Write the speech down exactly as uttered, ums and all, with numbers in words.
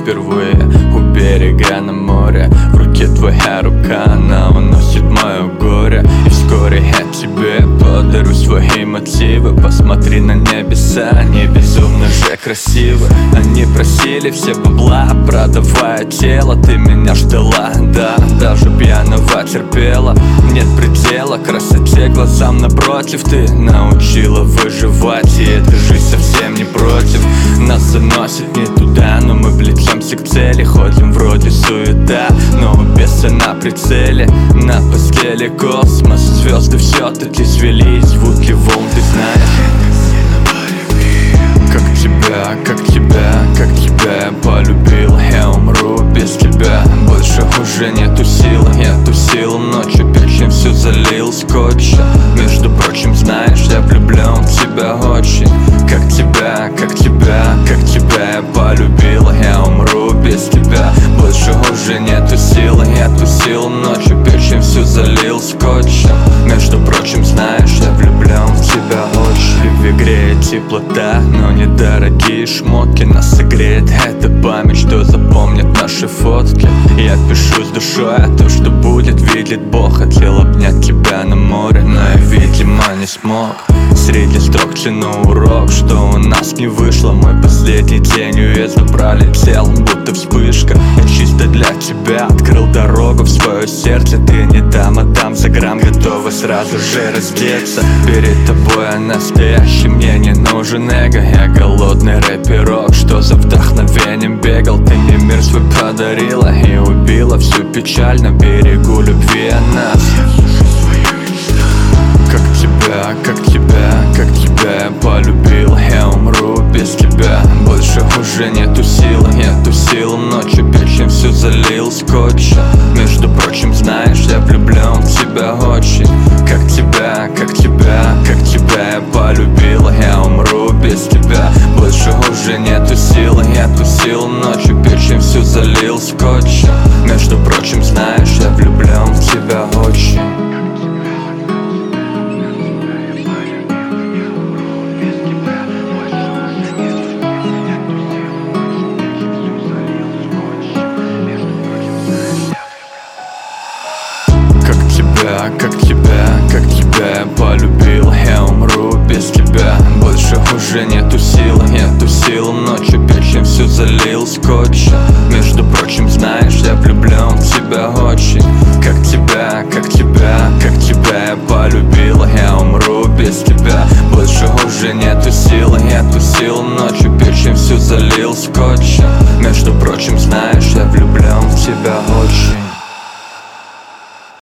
впервые у берега на море. В руке твоя рука, она уносит мое горе. И вскоре я тебе подарю свои мотивы. Посмотри на небеса, они безумно же красивы. Они просили все бабла, продавая тело. Ты меня ждала, да, даже пьяного терпела. Нет предела красоте глазам напротив. Ты научила выживать, и эта жизнь совсем не против. Нас заносит не туда, но мы влечемся к цели. Ходим вроде суета, но у беса на прицеле. На постели космос, звезды все-таки свелись. Звуки волн ты знаешь. Как тебя, как тебя, как тебя я полюбил. Я умру без тебя, больше уже нету сил. Нету сил, ночью печень всю залил скотчем. Между прочим, знаешь, я влюблен в тебя очень. Как тебя, как тебя, как тебя я полюбил. Я умру без тебя, больше уже нету сил. Нету сил, ночью печень всю залил скотчем. Между прочим, знаешь, я влюблен в тебя очень. В игре теплота, но недорогие шмотки. Нас согреет эта память, что запомнит наши фотки. Я пишу с душой, а то, что будет, видит Бог. Хотел обнять тебя на море, но я, видимо, не смог. Среди строк тяну урок, что у нас не вышло. Мой последний день уезда пролетел, будто вспышка. Я чисто для тебя открыл дорогу в свое сердце. Ты не там, а там за грамм, готова сразу же раздеться. Перед тобой я настоящий, мне не нужен эго. Я голодный рэперок, что за вдохновением бегал. Ты мне мир свой подарила и убила всю печаль на берегу любви о нас. Как тебя, как тебя, как тебя я полюбил. Я умру без тебя, больше уже нету сил. Нету сил, ночью печень всю залил скотчем. Между прочим, знаешь, я влюблен в тебя очень. Как тебя, как тебя, как тебя я полюбил. Я умру без тебя, больше уже нету сил. Нету сил, ночью печень всю залил скотчем. Между прочим, знаешь, я влюблен в тебя очень. Как тебя, как тебя я полюбил. Я умру без тебя, больше уже нету сил. Нету сил, ночью печень всю залил скотчем. Между прочим, знаешь, я влюблен в тебя очень. Как тебя, как тебя, как тебя я полюбил. Я умру без тебя, больше уже нету сил. Нету сил, ночью печень всю залил скотчем. Между прочим, знаешь, я влюблен в тебя очень.